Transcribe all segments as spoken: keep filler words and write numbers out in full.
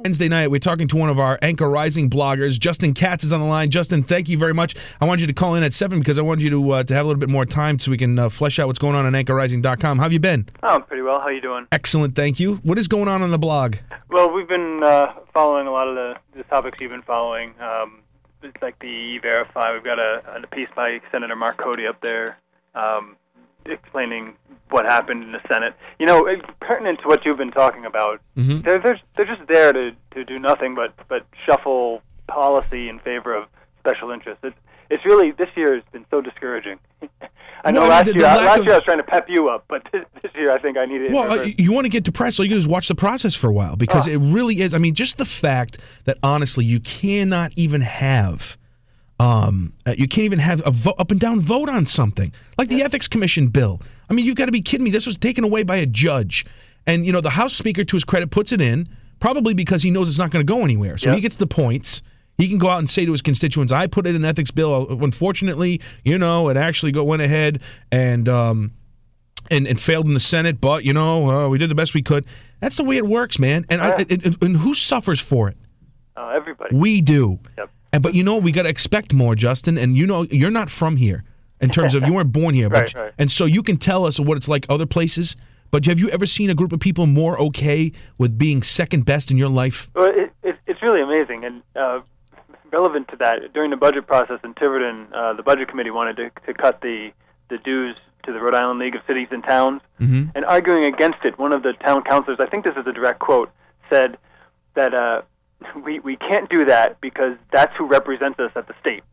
Wednesday night, we're talking to one of our Anchor Rising bloggers. Justin Katz is on the line. Justin, thank you very much. I wanted you to call in at seven because I wanted you to uh, to have a little bit more time so we can uh, flesh out what's going on on anchor rising dot com. How have you been? Oh, I'm pretty well. How you doing? Excellent, thank you. What is going on on the blog? Well, we've been uh, following a lot of the, the topics you've been following. Um, it's like the E-Verify. We've got a, a piece by Senator Mark Cody up there um, explaining what happened in the Senate. You know, it's pertinent to what you've been talking about. Mm-hmm. They're, they're they're just there to, to do nothing but, but shuffle policy in favor of special interests. It's it's really, this year has been so discouraging. I know well, last the, the year last of, year I was trying to pep you up, but this, this year I think I needed it. Well, uh, you want to get depressed, all you do is watch the process for a while because oh. it really is. I mean, just the fact that honestly you cannot even have Um, uh, you can't even have a vo- up and down vote on something like the Ethics Commission bill. I mean, you've got to be kidding me. This was taken away by a judge. And, you know, the House Speaker, to his credit, puts it in, probably because he knows it's not going to go anywhere. So yep. he gets the points. He can go out and say to his constituents, I put in an ethics bill. Unfortunately, you know, it actually go, went ahead and, um, and and failed in the Senate, but, you know, uh, we did the best we could. That's the way it works, man. And, yeah. I, and, and who suffers for it? Uh, everybody. We do. Yep. And, but you know, we got to expect more, Justin. And you know, you're not from here in terms of you weren't born here. But, right, right. And so you can tell us what it's like other places. But have you ever seen a group of people more okay with being second best in your life? Well, it, it, it's really amazing. And uh, relevant to that, during the budget process in Tiverton, uh, the Budget Committee wanted to, to cut the, the dues to the Rhode Island League of Cities and Towns. Mm-hmm. And arguing against it, one of the town councilors, I think this is a direct quote, said that... Uh, We we can't do that because that's who represents us at the state.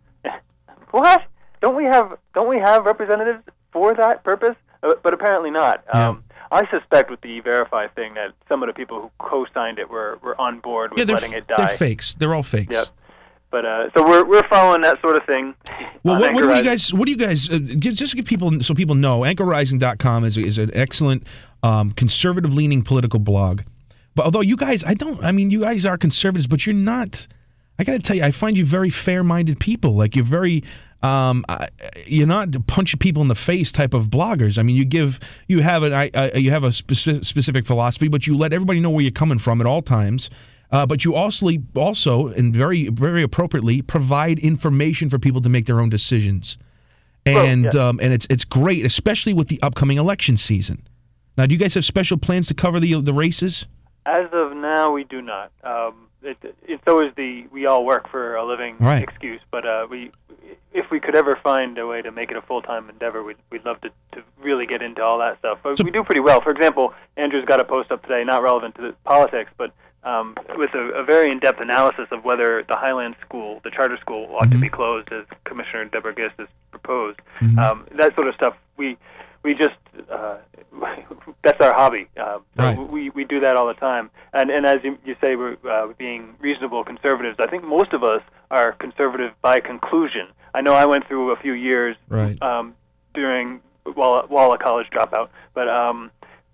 What? Don't we have don't we have representatives for that purpose? Uh, but apparently not. Yeah. Um, I suspect with the E-Verify thing that some of the people who co-signed it were, were on board with yeah, letting f- it die. They're fakes. They're all fakes. Yep. But uh, so we're we're following that sort of thing. Well, what, what do you guys? What do you guys? Uh, give, just to give people so people know, anchor rising dot com is is an excellent um, conservative-leaning political blog. But although you guys, I don't, I mean, you guys are conservatives, but you're not, I got to tell you, I find you very fair-minded people. Like, you're very, um, you're not punching people in the face type of bloggers. I mean, you give, you have an, I, I, you have a specific, specific philosophy, but you let everybody know where you're coming from at all times. Uh, but you also, also, and very, very appropriately, provide information for people to make their own decisions. And, well, yeah. um, and it's it's great, especially with the upcoming election season. Now, do you guys have special plans to cover the the races? As of now, we do not. Um, it, it's always the we all work for a living right. excuse, but uh, we, if we could ever find a way to make it a full-time endeavor, we'd, we'd love to, to really get into all that stuff. But so, we do pretty well. For example, Andrew's got a post up today, not relevant to the politics, but um, with a, a very in-depth analysis of whether the Highland School, the charter school, ought mm-hmm. to be closed, as Commissioner Deborah Gist has proposed. Mm-hmm. Um, that sort of stuff, we... We just, uh, that's our hobby. Uh, so right. we, we do that all the time. And and as you, you say, we're uh, being reasonable conservatives. I think most of us are conservative by conclusion. I know I went through a few years right. um, during, while, while a college dropout, but um,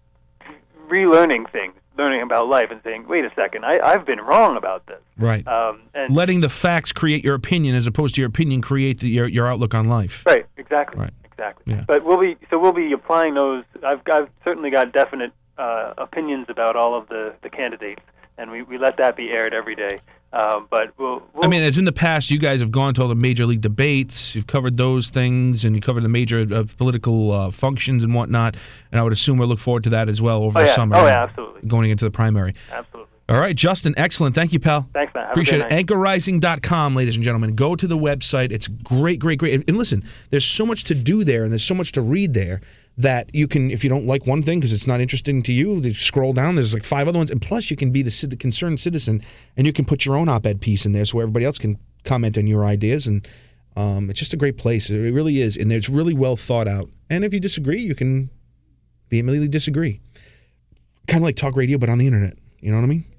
relearning things, learning about life and saying, wait a second, I, I've been wrong about this. Right. Um, and letting the facts create your opinion as opposed to your opinion create the, your, your outlook on life. Right, exactly. Right. Exactly. Yeah. But we'll be so we'll be applying those. I've I've certainly got definite uh, opinions about all of the, the candidates, and we, we let that be aired every day. Um, but we'll, we'll. I mean, as in the past, you guys have gone to all the major league debates. You've covered those things, and you covered the major uh, political uh, functions and whatnot. And I would assume we'll look forward to that as well over oh, the yeah. summer. Oh yeah, absolutely. Going into the primary. Absolutely. All right, Justin, excellent. Thank you, pal. Thanks, man. Have Appreciate a it. night. anchor rising dot com, ladies and gentlemen. Go to the website. It's great, great, great. And listen, there's so much to do there, and there's so much to read there that you can, if you don't like one thing because it's not interesting to you, you scroll down. There's like five other ones. And plus, you can be the concerned citizen, and you can put your own op-ed piece in there so everybody else can comment on your ideas. And um, it's just a great place. It really is. And it's really well thought out. And if you disagree, you can vehemently disagree. Kind of like talk radio, but on the internet. You know what I mean?